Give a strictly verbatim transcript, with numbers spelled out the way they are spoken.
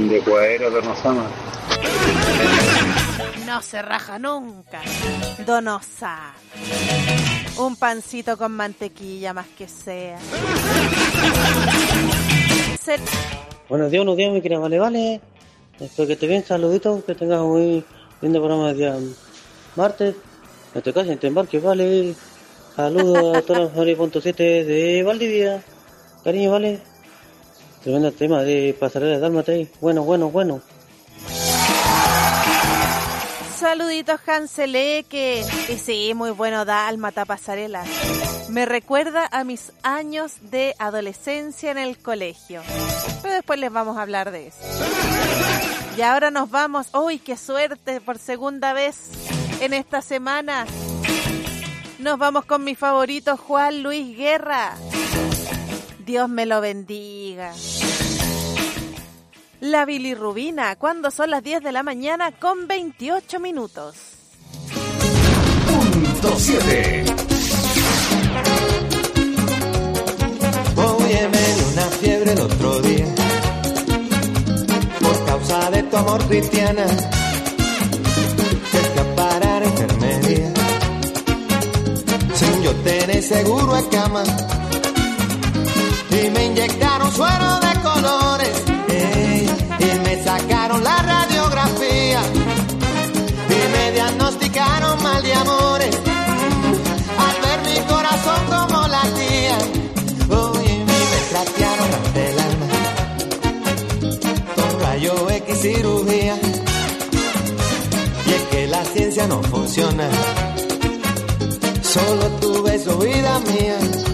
de cuadero, Donosama. No se raja nunca. Donosama. Un pancito con mantequilla más que sea. Se... Buenos días, buenos días, mi querida Vale, Vale. Espero que estés bien, saluditos, que tengas un muy lindo programa de día martes. No te cases, te embarques, Vale. Saludos a todos los nueve punto siete de Valdivia. Cariño, Vale. Tremendo tema de Pasarela Dálmata. Bueno, bueno, bueno. Saluditos, Hanseleque. Y sí, muy bueno, Dálmata Pasarela. Me recuerda a mis años de adolescencia en el colegio. Pero después les vamos a hablar de eso. Y ahora nos vamos. ¡Uy, qué suerte! Por segunda vez en esta semana. Nos vamos con mi favorito, Juan Luis Guerra. Dios me lo bendiga. La bilirrubina, cuando son las diez de la mañana con veintiocho minutos. Punto siete. Oye, me dio una fiebre el otro día por causa de tu amor, Cristiana. Que fui a parar a enfermería sin yo tener seguro de cama y me inyectaron suero de colores, ey, y me sacaron la radiografía y me diagnosticaron mal de amores al ver mi corazón como latía. Oye, me trastearon ante el alma con rayo X cirugía, y es que la ciencia no funciona. Solo tu beso, vida mía.